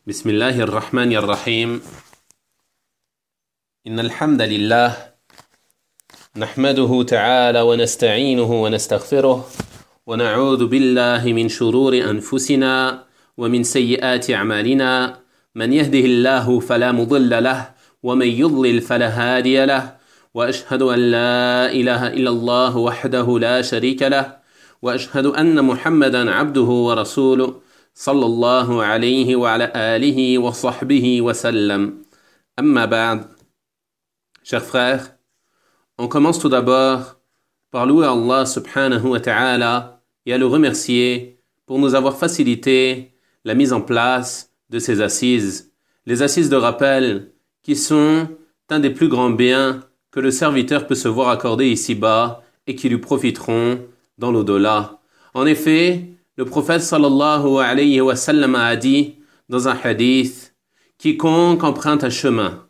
بسم الله الرحمن الرحيم إن الحمد لله نحمده تعالى ونستعينه ونستغفره ونعوذ بالله من شرور أنفسنا ومن سيئات أعمالنا من يهده الله فلا مضل له ومن يضلل فلا هادي له وأشهد أن لا إله إلا الله وحده لا شريك له وأشهد أن محمدا عبده ورسوله صلى الله عليه وعلى آله وصحبه وسلم. Amma ba'd. Chers frères, on commence tout d'abord par louer Allah subhanahu wa ta'ala et à le remercier pour nous avoir facilité la mise en place de ces assises. Les assises de rappel qui sont un des plus grands biens que le serviteur peut se voir accorder ici-bas et qui lui profiteront dans l'au-delà. En effet, le prophète sallallahu alayhi wa sallam a dit dans un hadith: quiconque emprunte un chemin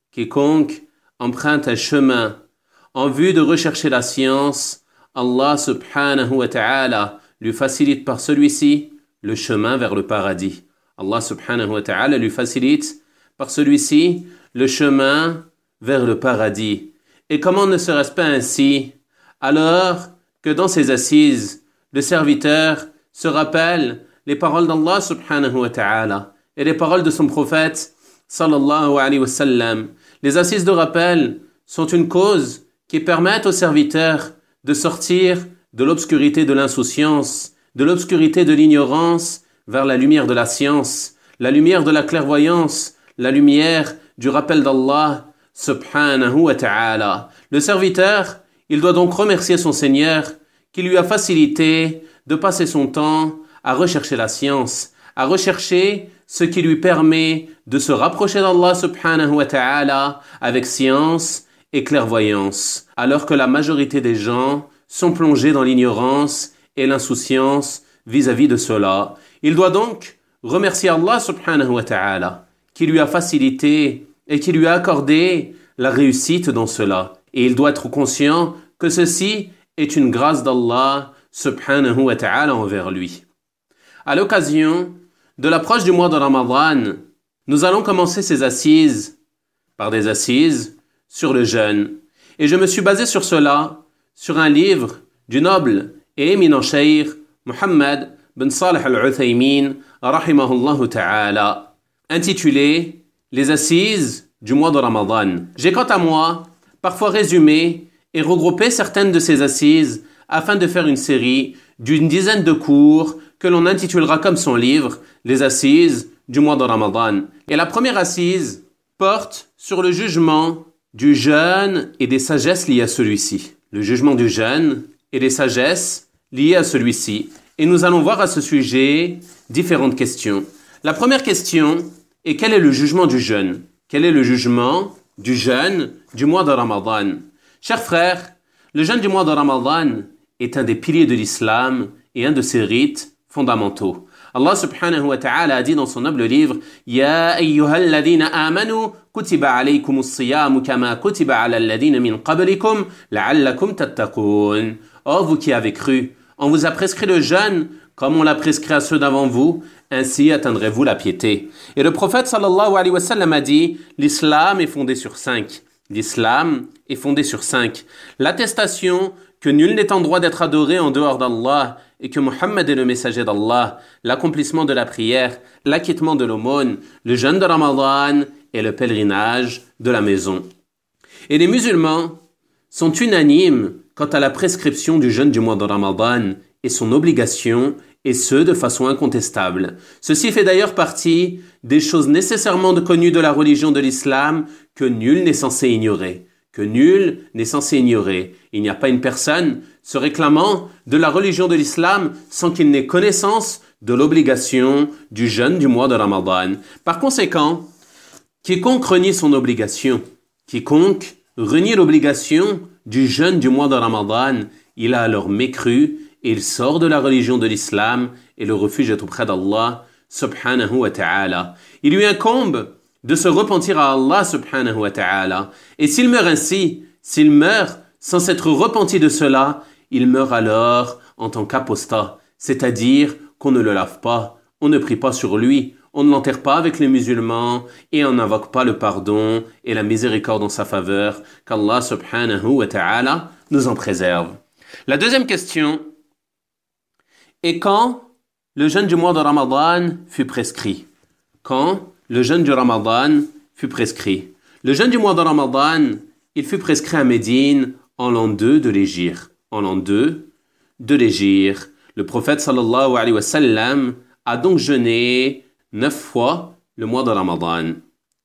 en vue de rechercher la science, Allah subhanahu wa ta'ala lui facilite par celui-ci le chemin vers le paradis. Allah subhanahu wa ta'ala lui facilite par celui-ci le chemin vers le paradis. Et comment ne serait-ce pas ainsi alors que dans ces assises, le serviteur se rappelle les paroles d'Allah subhanahu wa ta'ala et les paroles de son prophète sallallahu alayhi wa sallam. Les assises de rappel sont une cause qui permettent au serviteur de sortir de l'obscurité de l'insouciance, de l'obscurité de l'ignorance vers la lumière de la science, la lumière de la clairvoyance, la lumière du rappel d'Allah subhanahu wa ta'ala. Le serviteur, il doit donc remercier son Seigneur qui lui a facilité de passer son temps à rechercher la science, à rechercher ce qui lui permet de se rapprocher d'Allah subhanahu wa ta'ala avec science et clairvoyance, alors que la majorité des gens sont plongés dans l'ignorance et l'insouciance vis-à-vis de cela. Il doit donc remercier Allah subhanahu wa ta'ala qui lui a facilité et qui lui a accordé la réussite dans cela. Et il doit être conscient que ceci est une grâce d'Allah subhanahu wa ta'ala envers lui. À l'occasion de l'approche du mois de Ramadan, nous allons commencer ces assises par des assises sur le jeûne. Et je me suis basé sur cela, sur un livre du noble et éminent cheikh Muhammad bin Salih al-Uthaymin rahimahullah ta'ala, intitulé Les assises du mois de Ramadan. J'ai quant à moi parfois résumé et regroupé certaines de ces assises afin de faire une série d'une dizaine de cours que l'on intitulera comme son livre Les assises du mois de Ramadan. Et la première assise porte sur le jugement du jeûne et des sagesses liées à celui-ci. Le jugement du jeûne et des sagesses liées à celui-ci. Et nous allons voir à ce sujet différentes questions. La première question est: quel est le jugement du jeûne? Quel est le jugement du jeûne du mois de Ramadan? Chers frères, le jeûne du mois de Ramadan est un des piliers de l'islam et un de ses rites fondamentaux. Allah subhanahu wa ta'ala a dit dans son noble livre: Ya ayyuhal ladhina amanu kutiba alaykumus siyamu kama kutiba ala alladhina min qablikum la'allakum tattaqun. Oh, vous qui avez cru, on vous a prescrit le jeûne comme on l'a prescrit à ceux d'avant vous, ainsi atteindrez-vous la piété. Et le prophète sallallahu alayhi wa sallam a dit: l'islam est fondé sur 5. L'islam est fondé sur 5. L'attestation que nul n'est en droit d'être adoré en dehors d'Allah et que Muhammad est le messager d'Allah, l'accomplissement de la prière, l'acquittement de l'aumône, le jeûne de Ramadan et le pèlerinage de la maison. Et les musulmans sont unanimes quant à la prescription du jeûne du mois de Ramadan et son obligation, et ce de façon incontestable. Ceci fait d'ailleurs partie des choses nécessairement connues de la religion de l'islam que nul n'est censé ignorer. Il n'y a pas une personne se réclamant de la religion de l'islam sans qu'il n'ait connaissance de l'obligation du jeûne du mois de Ramadan. Par conséquent, quiconque renie l'obligation du jeûne du mois de Ramadan, il a alors mécru et il sort de la religion de l'islam et le refuge est auprès d'Allah subhanahu wa ta'ala. Il lui incombe de se repentir à Allah subhanahu wa ta'ala. Et s'il meurt sans s'être repenti de cela, il meurt alors en tant qu'apostat, c'est-à-dire qu'on ne le lave pas, on ne prie pas sur lui, on ne l'enterre pas avec les musulmans et on n'invoque pas le pardon et la miséricorde en sa faveur, qu'Allah subhanahu wa ta'ala nous en préserve. La deuxième question est quand le jeûne du mois de Ramadan fut prescrit. Quand le jeûne du Ramadan fut prescrit. Le jeûne du mois de Ramadan, il fut prescrit à Médine en l'an 2 de l'Hégire. En l'an 2 de l'Hégire. Le prophète sallallahu alayhi wa sallam a donc jeûné 9 fois le mois de Ramadan.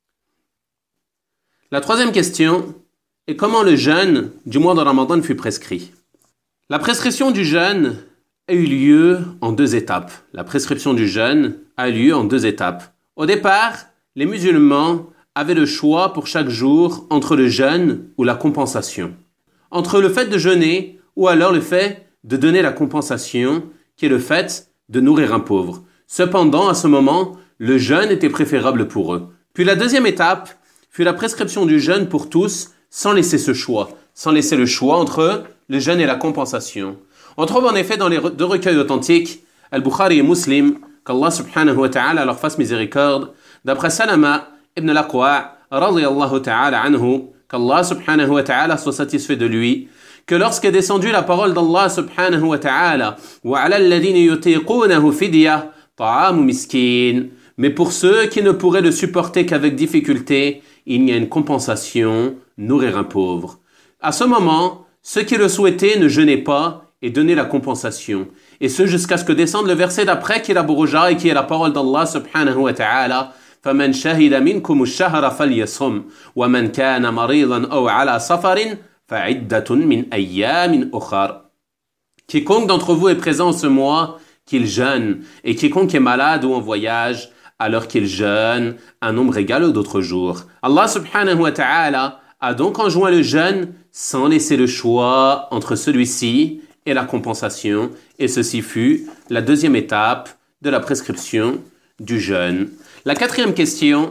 La troisième question est comment le jeûne du mois de Ramadan fut prescrit. La prescription du jeûne a eu lieu en 2 étapes. La prescription du jeûne a eu lieu en 2 étapes. Au départ, les musulmans avaient le choix pour chaque jour entre le jeûne ou la compensation. Entre le fait de jeûner ou alors le fait de donner la compensation, qui est le fait de nourrir un pauvre. Cependant, à ce moment, le jeûne était préférable pour eux. Puis la deuxième étape fut la prescription du jeûne pour tous, sans laisser le choix entre le jeûne et la compensation. On trouve en effet dans les 2 recueils authentiques, Al-Bukhari et Muslim, qu'Allah subhanahu wa ta'ala leur fasse miséricorde, d'après Salama ibn al-Aqwa, radiyallahu ta'ala anhu, qu'Allah subhanahu wa ta'ala soit satisfait de lui, que lorsqu'est descendue la parole d'Allah subhanahu wa ta'ala, wa 'ala alladhina yutiqunahu fidya ta'amu miskin, mais pour ceux qui ne pourraient le supporter qu'avec difficulté, il y a une compensation, nourrir un pauvre. À ce moment, ceux qui le souhaitaient ne jeûnaient pas et donnaient la compensation. Et ce jusqu'à ce que descende le verset d'après qui est la Buruja et qui est la parole d'Allah subhanahu wa ta'ala. فَمَنْ شَهِدَ مِنْكُمُ الشَّهْرَ فَلْيَصُمْ وَمَنْ كَانَ مَرِيضًا أَوْ عَلَى سَفَرٍ فَعِدَّةٌ مِنْ أَيَّامٍ أُخَرٍ. Quiconque d'entre vous est présent ce mois, qu'il jeûne, et quiconque est malade ou en voyage, alors qu'il jeûne un nombre égal d'autres jours. Allah subhanahu wa ta'ala a donc enjoint le jeûne sans laisser le choix entre celui-ci et la compensation, et ceci fut la deuxième étape de la prescription du jeûne. La quatrième question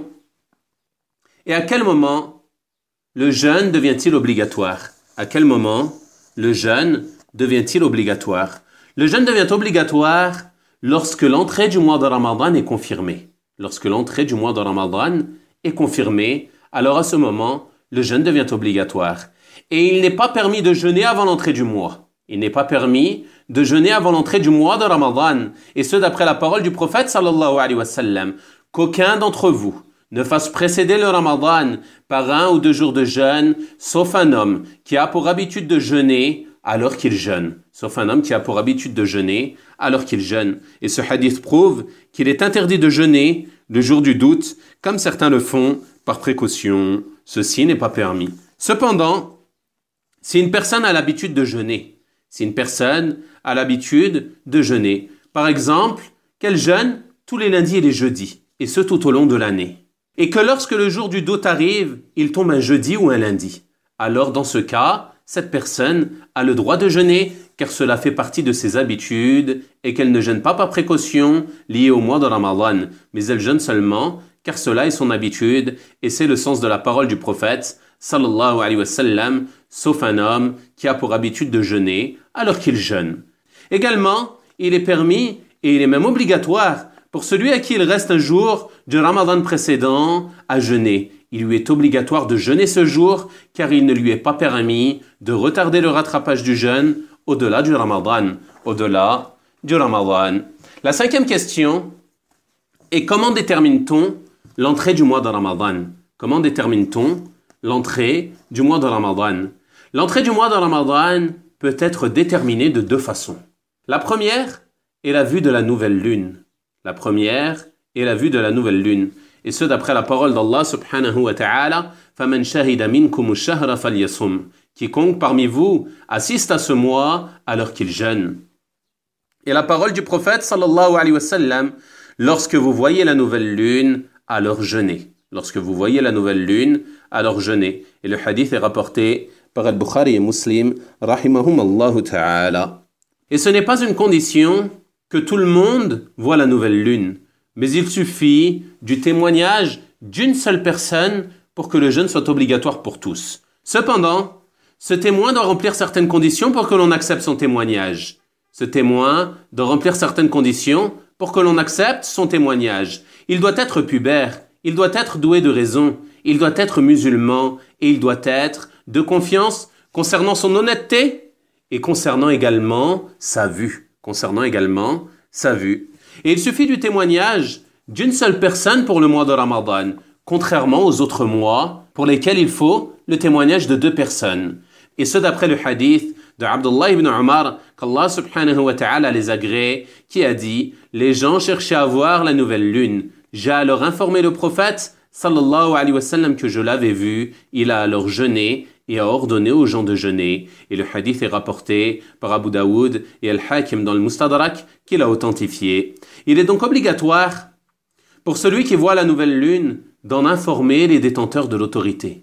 est à quel moment le jeûne devient-il obligatoire? À quel moment le jeûne devient-il obligatoire? Le jeûne devient obligatoire lorsque l'entrée du mois de Ramadan est confirmée. Lorsque l'entrée du mois de Ramadan est confirmée, alors à ce moment, le jeûne devient obligatoire. Et il n'est pas permis de jeûner avant l'entrée du mois. Il n'est pas permis de jeûner avant l'entrée du mois de Ramadan. Et ce, d'après la parole du prophète sallallahu alayhi wa sallam, qu'aucun d'entre vous ne fasse précéder le Ramadan par 1 ou 2 jours de jeûne, sauf un homme qui a pour habitude de jeûner alors qu'il jeûne. Sauf un homme qui a pour habitude de jeûner alors qu'il jeûne. Et ce hadith prouve qu'il est interdit de jeûner le jour du doute, comme certains le font par précaution. Ceci n'est pas permis. Cependant, si une personne a l'habitude de jeûner, par exemple, qu'elle jeûne tous les lundis et les jeudis, et ce tout au long de l'année, et que lorsque le jour du doute arrive, il tombe un jeudi ou un lundi, alors dans ce cas, cette personne a le droit de jeûner, car cela fait partie de ses habitudes, et qu'elle ne jeûne pas par précaution liée au mois de Ramadan, mais elle jeûne seulement, car cela est son habitude, et c'est le sens de la parole du prophète, sallallahu alayhi wa sallam, sauf un homme qui a pour habitude de jeûner alors qu'il jeûne. Également, il est permis, et il est même obligatoire, pour celui à qui il reste un jour du Ramadan précédent à jeûner. Il lui est obligatoire de jeûner ce jour, car il ne lui est pas permis de retarder le rattrapage du jeûne au-delà du Ramadan. La 5e question est comment détermine-t-on l'entrée du mois de Ramadan? Comment détermine-t-on l'entrée du mois de Ramadan? L'entrée du mois de Ramadan peut être déterminée de 2 façons. La première est la vue de la nouvelle lune. Et ce d'après la parole d'Allah subhanahu wa ta'ala, فَمَنْ شَهِدَ مِنْكُمُ الشَّهْرَ فَلْيَصُمْ. Quiconque parmi vous assiste à ce mois alors qu'il jeûne. Et la parole du prophète sallallahu alayhi wa sallam, lorsque vous voyez la nouvelle lune, alors jeûnez. Et le hadith est rapporté par Al-Bukhari et Muslim, rahimahumallahu ta'ala. Et ce n'est pas une condition que tout le monde voit la nouvelle lune, mais il suffit du témoignage d'une seule personne pour que le jeûne soit obligatoire pour tous. Cependant, ce témoin doit remplir certaines conditions pour que l'on accepte son témoignage. Il doit être pubère, il doit être doué de raison, il doit être musulman et il doit être de confiance concernant son honnêteté et concernant également sa vue. Et il suffit du témoignage d'une seule personne pour le mois de Ramadan, contrairement aux autres mois pour lesquels il faut le témoignage de 2 personnes. Et ce d'après le hadith de Abdullah ibn Umar, qu'Allah subhanahu wa ta'ala les agrée, qui a dit « Les gens cherchaient à voir la nouvelle lune. J'ai alors informé le prophète, sallallahu alayhi wa sallam, que je l'avais vu. Il a alors jeûné et a ordonné aux gens de jeûner. » Et le hadith est rapporté par Abu Daoud et Al-Hakim dans le Mustadrak, qui l'a authentifié. Il est donc obligatoire pour celui qui voit la nouvelle lune d'en informer les détenteurs de l'autorité.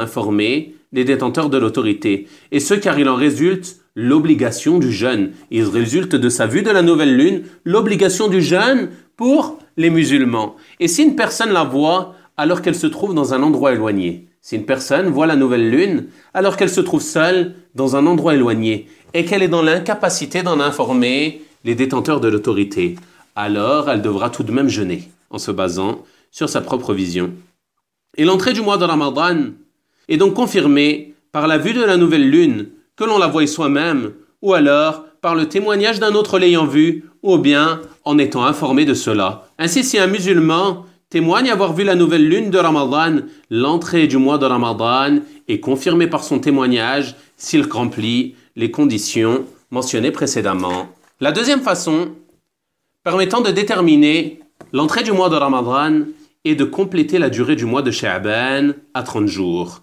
Et ce car il en résulte l'obligation du jeûne. Il résulte de sa vue de la nouvelle lune l'obligation du jeûne pour les musulmans. Et si une personne la voit alors qu'elle se trouve dans un endroit éloigné, si une personne voit la nouvelle lune alors qu'elle se trouve seule dans un endroit éloigné et qu'elle est dans l'incapacité d'en informer les détenteurs de l'autorité, alors elle devra tout de même jeûner en se basant sur sa propre vision. Et l'entrée du mois de Ramadan est donc confirmée par la vue de la nouvelle lune, que l'on la voie soi-même, ou alors par le témoignage d'un autre l'ayant vue, ou bien en étant informé de cela. Ainsi, si un musulman témoigne avoir vu la nouvelle lune de Ramadan, l'entrée du mois de Ramadan est confirmée par son témoignage s'il remplit les conditions mentionnées précédemment. La deuxième façon permettant de déterminer l'entrée du mois de Ramadan est de compléter la durée du mois de Sha'ban à 30 jours.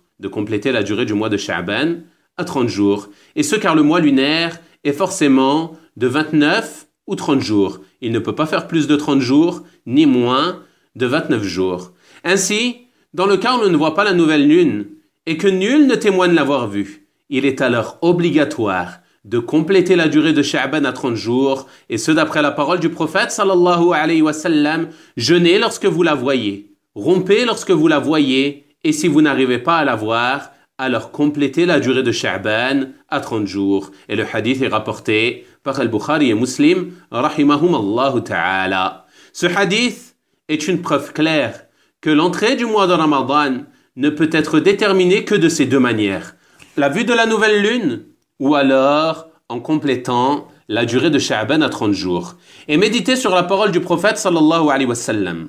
Et ce car le mois lunaire est forcément de 29 ou 30 jours. Il ne peut pas faire plus de 30 jours, ni moins de 29 jours. Ainsi, dans le cas où on ne voit pas la nouvelle lune et que nul ne témoigne l'avoir vue, il est alors obligatoire de compléter la durée de Sha'ban à 30 jours, et ce d'après la parole du prophète sallallahu alayhi wa sallam, jeûnez lorsque vous la voyez, rompez lorsque vous la voyez, et si vous n'arrivez pas à la voir, alors complétez la durée de Sha'ban à 30 jours. Et le hadith est rapporté par Al-Bukhari et Muslim, rahimahumallahu ta'ala. Ce hadith est une preuve claire que l'entrée du mois de Ramadan ne peut être déterminée que de ces 2 manières. La vue de la nouvelle lune, ou alors en complétant la durée de Sha'ban à 30 jours. Et méditez sur la parole du prophète sallallahu alayhi wa sallam.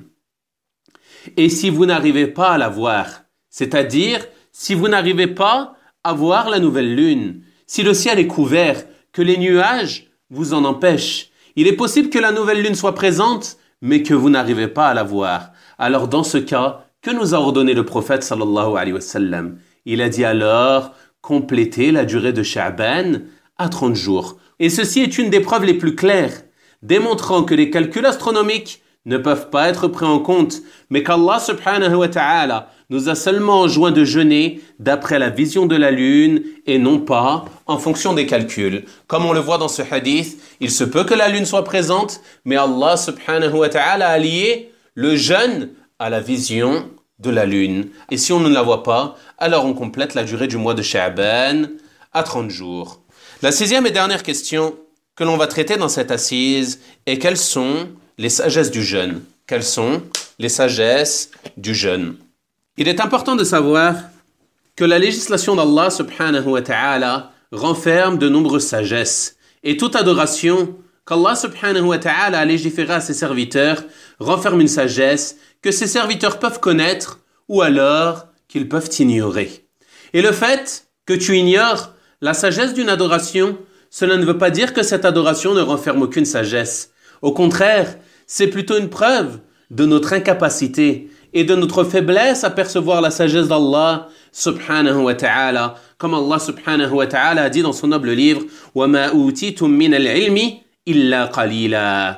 Et si vous n'arrivez pas à la voir, c'est-à-dire si vous n'arrivez pas à voir la nouvelle lune, si le ciel est couvert, que les nuages vous en empêchent, il est possible que la nouvelle lune soit présente, mais que vous n'arrivez pas à la voir. Alors dans ce cas, que nous a ordonné le prophète sallallahu alayhi wa sallam? Il a dit alors compléter la durée de Sha'ban à 30 jours. Et ceci est une des preuves les plus claires, démontrant que les calculs astronomiques ne peuvent pas être pris en compte, mais qu'Allah subhanahu wa ta'ala nous a seulement enjoint de jeûner d'après la vision de la lune et non pas en fonction des calculs. Comme on le voit dans ce hadith, il se peut que la lune soit présente, mais Allah subhanahu wa ta'ala a lié le jeûne à la vision de la lune. Et si on ne la voit pas, alors on complète la durée du mois de Sha'ban à 30 jours. La 6e et dernière question que l'on va traiter dans cette assise est quelles sont les sagesses du jeûne? Quelles sont les sagesses du jeûne? Il est important de savoir que la législation d'Allah subhanahu wa ta'ala renferme de nombreuses sagesses. Et toute adoration qu'Allah subhanahu wa ta'ala a légiféré à ses serviteurs renferme une sagesse que ses serviteurs peuvent connaître ou alors qu'ils peuvent ignorer. Et le fait que tu ignores la sagesse d'une adoration, cela ne veut pas dire que cette adoration ne renferme aucune sagesse. Au contraire, c'est plutôt une preuve de notre incapacité et de notre faiblesse à percevoir la sagesse d'Allah subhanahu wa ta'ala. Comme Allah subhanahu wa ta'ala a dit dans son noble livre « وَمَا أُوتِيتُم مِّنَ الْعِلْمِ إِلَّا قَلِيلًا »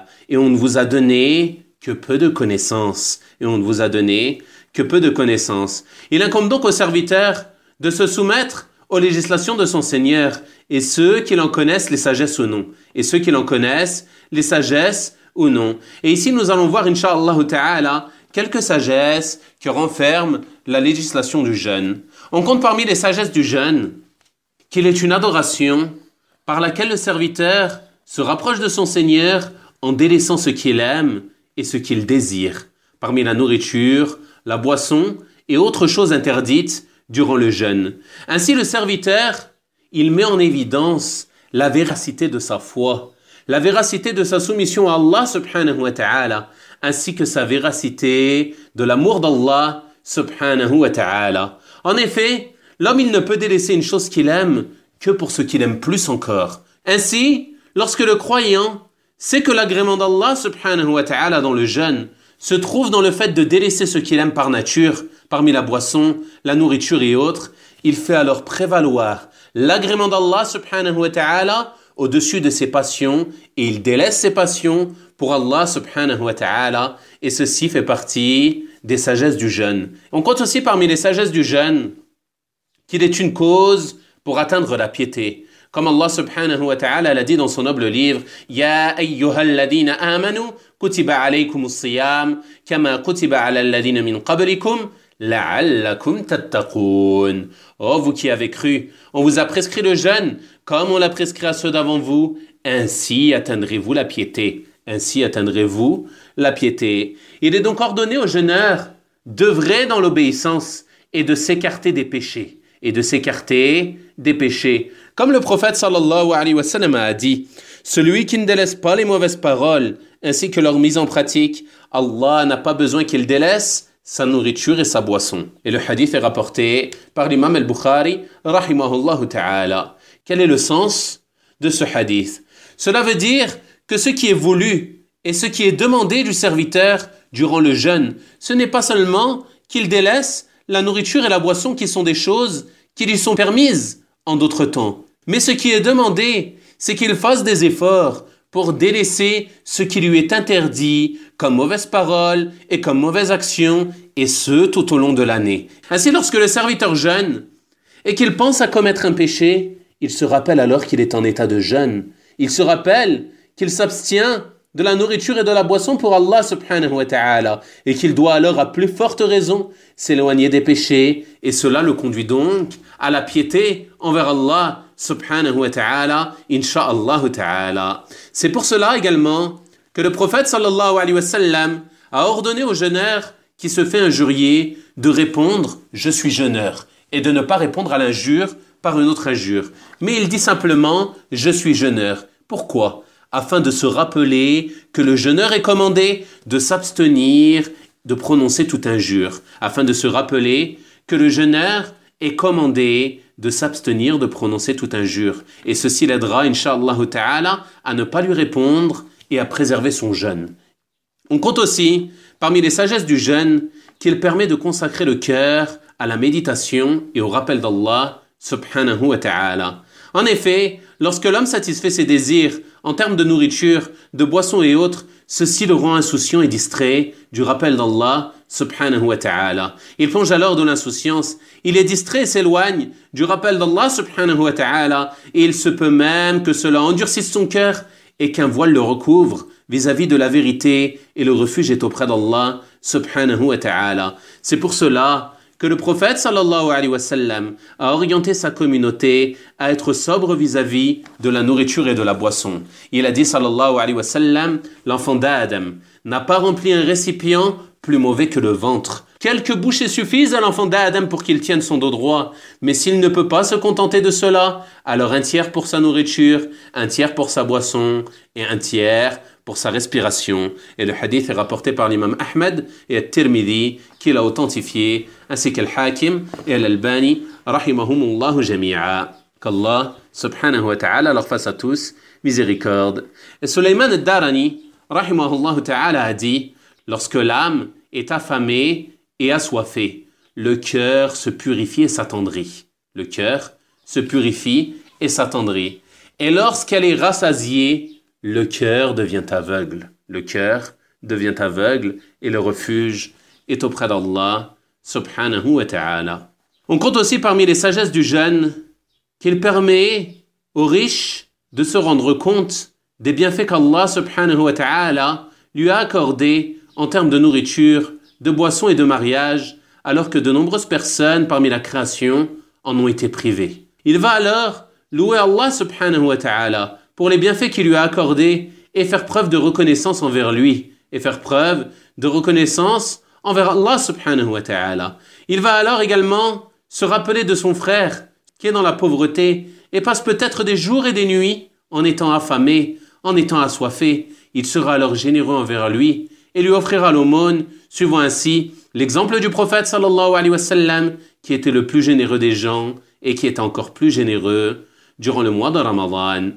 Et on ne vous a donné que peu de connaissances. Il incombe donc au serviteur de se soumettre aux législations de son Seigneur, et ceux qui en connaissent les sagesses ou non. Et ici, nous allons voir, incha'Allah ta'ala, quelques sagesses qui renferment la législation du jeûne. On compte parmi les sagesses du jeûne qu'il est une adoration par laquelle le serviteur se rapproche de son Seigneur en délaissant ce qu'il aime et ce qu'il désire. parmi la nourriture, la boisson et autres choses interdites durant le jeûne. Ainsi, le serviteur, il met en évidence la véracité de sa foi, la véracité de sa soumission à Allah subhanahu wa ta'ala, ainsi que sa véracité de l'amour d'Allah subhanahu wa ta'ala. En effet, l'homme il ne peut délaisser une chose qu'il aime que pour ce qu'il aime plus encore. Ainsi, lorsque le croyant sait que l'agrément d'Allah subhanahu wa ta'ala dans le jeûne se trouve dans le fait de délaisser ce qu'il aime par nature, parmi la boisson, la nourriture et autres, il fait alors prévaloir l'agrément d'Allah subhanahu wa ta'ala au-dessus de ses passions et il délaisse ses passions pour Allah subhanahu wa ta'ala et ceci fait partie des sagesses du jeûne. On compte aussi parmi les sagesses du jeûne qu'il est une cause pour atteindre la piété. Comme Allah subhanahu wa ta'ala l'a dit dans son noble livre, Ya ayyuhalladhina amanu kutiba alaykumus siyam kama kutiba ala alladhina min qablikum la'allakum tattaqun. Oh vous qui avez cru, on vous a prescrit le jeûne comme on l'a prescrit à ceux d'avant vous, ainsi atteindrez-vous la piété. Ainsi atteindrez-vous la piété. Il est donc ordonné aux jeûneurs d'œuvrer dans l'obéissance et de s'écarter des péchés. Comme le prophète sallallahu alayhi wa sallam a dit, celui qui ne délaisse pas les mauvaises paroles ainsi que leur mise en pratique, Allah n'a pas besoin qu'il délaisse sa nourriture et sa boisson. Et le hadith est rapporté par l'imam al-Bukhari rahimahullah ta'ala. Quel est le sens de ce hadith? Cela veut dire que ce qui est voulu et ce qui est demandé du serviteur durant le jeûne, ce n'est pas seulement qu'il délaisse la nourriture et la boisson qui sont des choses qui lui sont permises en d'autres temps. Mais ce qui est demandé, c'est qu'il fasse des efforts pour délaisser ce qui lui est interdit comme mauvaise parole et comme mauvaise action, et ce tout au long de l'année. Ainsi, lorsque le serviteur jeûne et qu'il pense à commettre un péché, il se rappelle alors qu'il est en état de jeûne. Il se rappelle qu'il s'abstient de la nourriture et de la boisson pour Allah subhanahu wa ta'ala et qu'il doit alors à plus forte raison s'éloigner des péchés et cela le conduit donc à la piété envers Allah subhanahu wa ta'ala insha'Allah ta'ala. C'est pour cela également que le prophète sallallahu alayhi wa sallam a ordonné au jeûneur qui se fait injurier de répondre « je suis jeûneur » et de ne pas répondre à l'injure par une autre injure. Mais il dit simplement « je suis jeûneur ». Pourquoi ? Afin de se rappeler que le jeûneur est commandé de s'abstenir de prononcer toute injure. Afin de se rappeler que le jeûneur est commandé de s'abstenir de prononcer toute injure. Et ceci l'aidera, insha'Allah ta'ala, à ne pas lui répondre et à préserver son jeûne. On compte aussi, parmi les sagesses du jeûne, qu'il permet de consacrer le cœur à la méditation et au rappel d'Allah subhanahu wa ta'ala. En effet, lorsque l'homme satisfait ses désirs en termes de nourriture, de boissons et autres, ceci le rend insouciant et distrait du rappel d'Allah subhanahu wa ta'ala. Il plonge alors dans l'insouciance, il est distrait et s'éloigne du rappel d'Allah subhanahu wa ta'ala et il se peut même que cela endurcisse son cœur et qu'un voile le recouvre vis-à-vis de la vérité et le refuge est auprès d'Allah subhanahu wa ta'ala. C'est pour cela que le prophète sallallahu alayhi wa sallam a orienté sa communauté à être sobre vis-à-vis de la nourriture et de la boisson. Il a dit sallallahu alayhi wa sallam, l'enfant d'Adam n'a pas rempli un récipient plus mauvais que le ventre. Quelques bouchées suffisent à l'enfant d'Adam pour qu'il tienne son dos droit, mais s'il ne peut pas se contenter de cela, alors un tiers pour sa nourriture, un tiers pour sa boisson et un tiers pour sa respiration. Et le hadith est rapporté par l'imam Ahmed et At-Tirmidhi qui l'a authentifié, ainsi qu'Al-Hakim et Al-Albani, rahimahumullahu jami'a. Qu'Allah subhanahu wa ta'ala leur fasse à tous miséricorde. Et Sulayman ad-Darani, rahimahullahu ta'ala, a dit, lorsque l'âme est affamée et assoiffée, le cœur se purifie et s'attendrit. Le cœur se purifie et s'attendrit. Et lorsqu'elle est rassasiée, le cœur devient aveugle. Le cœur devient aveugle et le refuge est auprès d'Allah subhanahu wa ta'ala. On compte aussi parmi les sagesses du jeûne qu'il permet aux riches de se rendre compte des bienfaits qu'Allah subhanahu wa ta'ala lui a accordés en termes de nourriture, de boissons et de mariage, alors que de nombreuses personnes parmi la création en ont été privées. Il va alors louer Allah subhanahu wa ta'ala pour les bienfaits qu'il lui a accordés et faire preuve de reconnaissance envers lui et faire preuve de reconnaissance envers Allah subhanahu wa ta'ala. Il va alors également se rappeler de son frère qui est dans la pauvreté et passe peut-être des jours et des nuits en étant affamé, en étant assoiffé. Il sera alors généreux envers lui et lui offrira l'aumône, suivant ainsi l'exemple du prophète sallallahu alayhi wa sallam qui était le plus généreux des gens et qui est encore plus généreux durant le mois de Ramadan.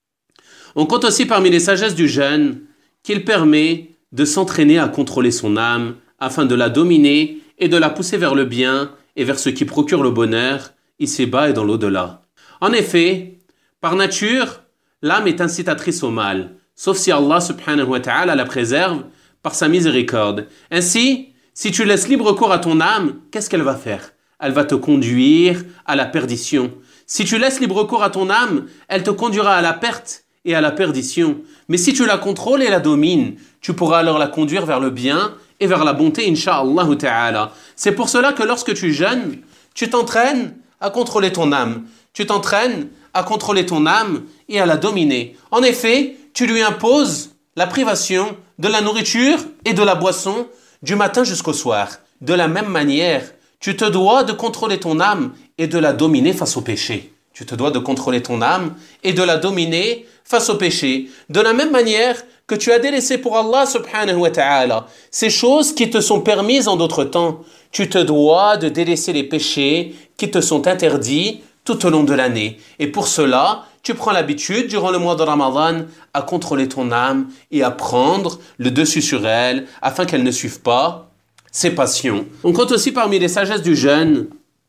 On compte aussi parmi les sagesses du jeûne qu'il permet de s'entraîner à contrôler son âme afin de la dominer et de la pousser vers le bien et vers ce qui procure le bonheur ici-bas et dans l'au-delà. En effet, par nature, l'âme est incitatrice au mal, sauf si Allah subhanahu wa ta'ala la préserve par sa miséricorde. Ainsi, si tu laisses libre cours à ton âme, qu'est-ce qu'elle va faire? Elle va te conduire à la perdition. Si tu laisses libre cours à ton âme, elle te conduira à la perte et à la perdition. Mais si tu la contrôles et la domines, tu pourras alors la conduire vers le bien et vers la bonté, insha'Allah ta'ala. C'est pour cela que lorsque tu jeûnes, tu t'entraînes à contrôler ton âme. Tu t'entraînes à contrôler ton âme et à la dominer. En effet, tu lui imposes la privation de la nourriture et de la boisson du matin jusqu'au soir. De la même manière, tu te dois de contrôler ton âme et de la dominer face au péché. Tu te dois de contrôler ton âme et de la dominer face au péché. De la même manière que tu as délaissé pour Allah subhanahu wa ta'ala ces choses qui te sont permises en d'autres temps, tu te dois de délaisser les péchés qui te sont interdits tout au long de l'année. Et pour cela, tu prends l'habitude, durant le mois de Ramadan, à contrôler ton âme et à prendre le dessus sur elle, afin qu'elle ne suive pas ses passions. On compte aussi parmi les sagesses du jeûne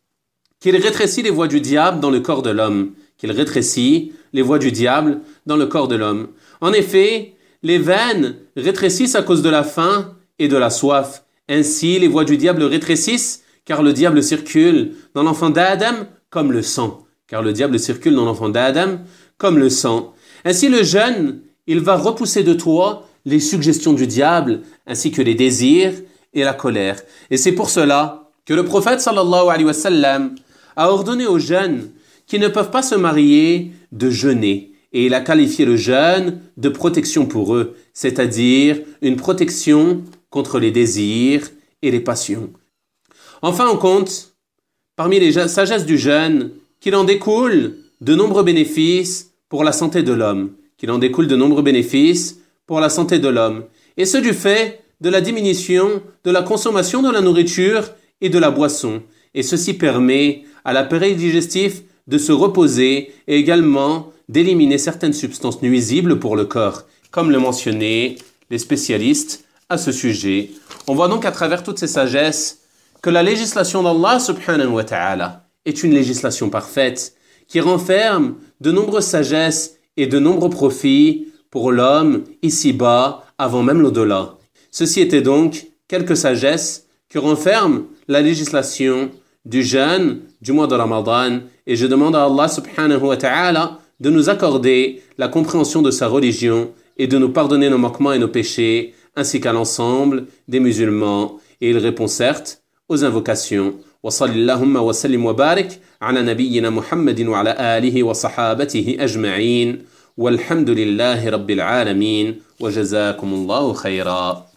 qu'il rétrécit les voies du diable dans le corps de l'homme. Qu'il rétrécit les voies du diable dans le corps de l'homme. En effet, les veines rétrécissent à cause de la faim et de la soif. Ainsi, les voies du diable rétrécissent, car le diable circule dans l'enfant d'Adam comme le sang. Car le diable circule dans l'enfant d'Adam comme le sang. Ainsi, le jeûne, il va repousser de toi les suggestions du diable, ainsi que les désirs et la colère. Et c'est pour cela que le prophète sallallahu alayhi wa sallam a ordonné aux jeunes qui ne peuvent pas se marier de jeûner. Et il a qualifié le jeûne de protection pour eux, c'est-à-dire une protection contre les désirs et les passions. Enfin, on compte, parmi les sagesses du jeûne, qu'il en découle de nombreux bénéfices pour la santé de l'homme. Qu'il en découle de nombreux bénéfices pour la santé de l'homme. Et ce du fait de la diminution de la consommation de la nourriture et de la boisson. Et ceci permet à l'appareil digestif de se reposer et également d'éliminer certaines substances nuisibles pour le corps, comme le mentionnaient les spécialistes à ce sujet. On voit donc à travers toutes ces sagesses que la législation d'Allah subhanahu wa ta'ala est une législation parfaite qui renferme de nombreuses sagesses et de nombreux profits pour l'homme ici-bas avant même l'au-delà. Ceci était donc quelques sagesses que renferme la législation du jeûne du mois de Ramadan, et je demande à Allah subhanahu wa ta'ala de nous accorder la compréhension de sa religion et de nous pardonner nos manquements et nos péchés, ainsi qu'à l'ensemble des musulmans. Et il répond certes aux invocations. Wa sallallahu wa sallim wa barik ala nabiyyina Muhammadin wa ala alihi wa sahabatihi ajma'in. Walhamdulillahi rabbil alamin wa jazakumullahu khayra.